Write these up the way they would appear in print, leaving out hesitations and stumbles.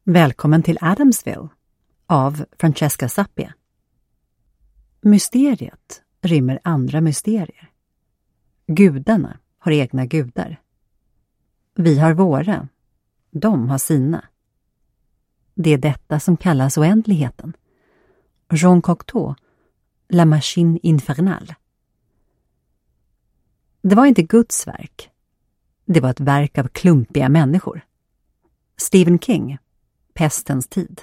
Välkommen till Adamsville av Francesca Zappia. Mysteriet rymmer andra mysterier. Gudarna har egna gudar. Vi har våra, de har sina. Det är detta som kallas oändligheten. Jean Cocteau, La Machine Infernale. Det var inte Guds verk. Det var ett verk av klumpiga människor. Stephen King, Pestens tid.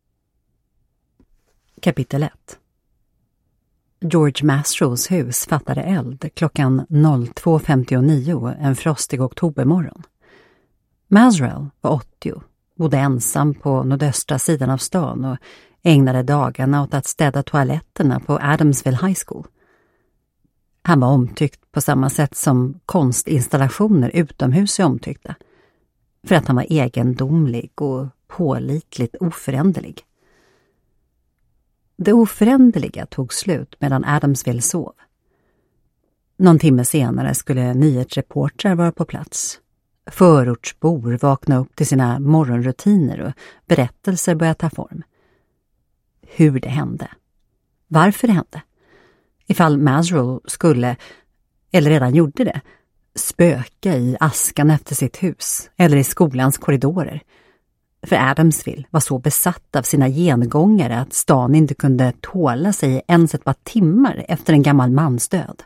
Kapitel 1. George Mastrows hus fattade eld klockan 02.59 en frostig oktobermorgon. Masrow var 80, bodde ensam på nordöstra sidan av stan och ägnade dagarna åt att städa toaletterna på Adamsville High School. Han var omtyckt på samma sätt som konstinstallationer utomhus är omtyckta, för att han var egendomlig och pålitligt oföränderlig. Det oföränderliga tog slut medan Adamsville sov. Någon timme senare skulle nyhetsreportrar vara på plats. Förortsbor vakna upp till sina morgonrutiner och berättelser började ta form. Hur det hände. Varför det hände. Ifall Masrow skulle, eller redan gjorde det, spöka i askan efter sitt hus eller i skolans korridorer. För Adamsville var så besatt av sina gengångare att stan inte kunde tåla sig ens ett par timmar efter en gammal mans död.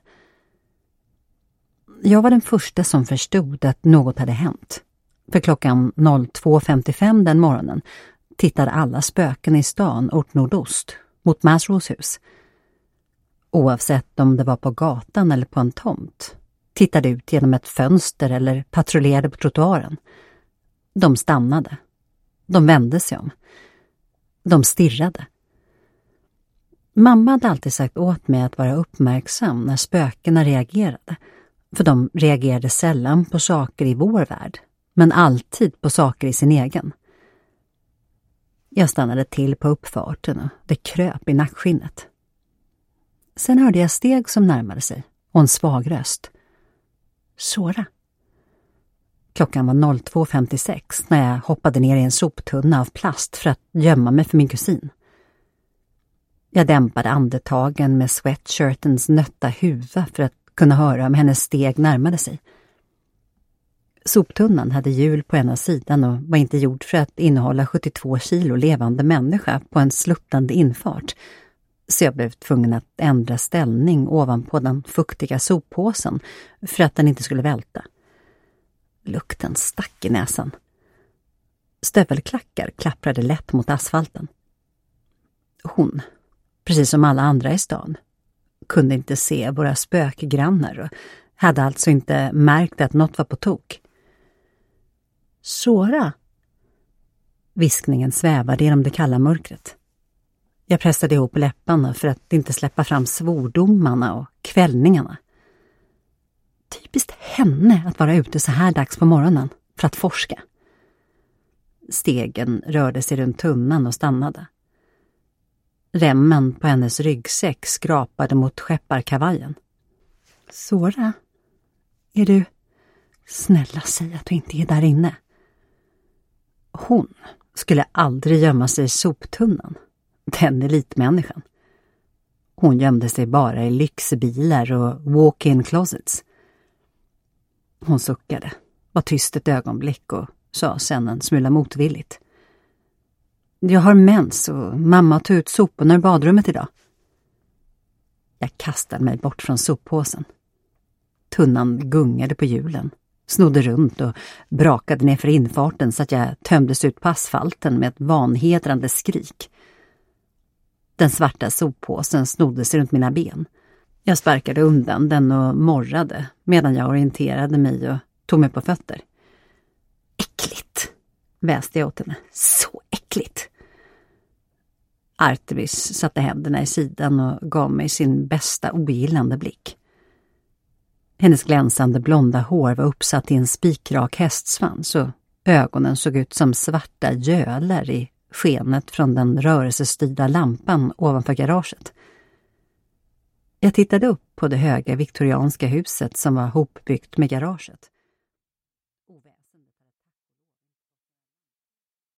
Jag var den första som förstod att något hade hänt. För klockan 02.55 den morgonen tittade alla spöken i stan åt nordost mot Masrows hus. Oavsett om det var på gatan eller på en tomt, tittade ut genom ett fönster eller patrullerade på trottoaren. De stannade. De vände sig om. De stirrade. Mamma hade alltid sagt åt mig att vara uppmärksam när spökena reagerade. För de reagerade sällan på saker i vår värld, men alltid på saker i sin egen. Jag stannade till på uppfarten och det kröp i nackskinnet. Sen hörde jag steg som närmade sig och en svag röst. Sora. Klockan var 02.56 när jag hoppade ner i en soptunna av plast för att gömma mig för min kusin. Jag dämpade andetagen med sweatshirtens nötta huva för att kunna höra om hennes steg närmade sig. Soptunnan hade hjul på ena sidan och var inte gjord för att innehålla 72 kilo levande människa på en sluttande infart, så jag blev tvungen att ändra ställning ovanpå den fuktiga soppåsen för att den inte skulle välta. Lukten stack i näsan. Stövelklackar klapprade lätt mot asfalten. Hon, precis som alla andra i stan, kunde inte se våra spökgrannar och hade alltså inte märkt att något var på tok. Sora! Viskningen svävade genom det kalla mörkret. Jag pressade ihop läpparna för att inte släppa fram svordomarna och kvällningarna. Typiskt henne att vara ute så här dags på morgonen för att forska. Stegen rörde sig runt tunnan och stannade. Remmen på hennes ryggsäck skrapade mot skepparkavajen. Sora, är du... Snälla, säg att du inte är där inne. Hon skulle aldrig gömma sig i soptunnan. Den elitmänniskan. Hon gömde sig bara i lyxbilar och walk-in closets. Hon suckade, var tyst ett ögonblick och sa sen en smula motvilligt. Jag har mens och mamma tog ut soporna ur badrummet idag. Jag kastade mig bort från soppåsen. Tunnan gungade på hjulen, snodde runt och brakade ner för infarten så att jag tömdes ut på asfalten med ett vanhedrande skrik. Den svarta soppåsen snodde sig runt mina ben. Jag sparkade undan den och morrade medan jag orienterade mig och tog mig på fötter. Äckligt, väste jag åt henne. Så äckligt. Artemis satte händerna i sidan och gav mig sin bästa ogillande blick. Hennes glänsande blonda hår var uppsatt i en spikrak hästsvans och ögonen såg ut som svarta gölar i skenet från den rörelsestyrda lampan ovanför garaget. Jag tittade upp på det höga viktorianska huset som var hopbyggt med garaget.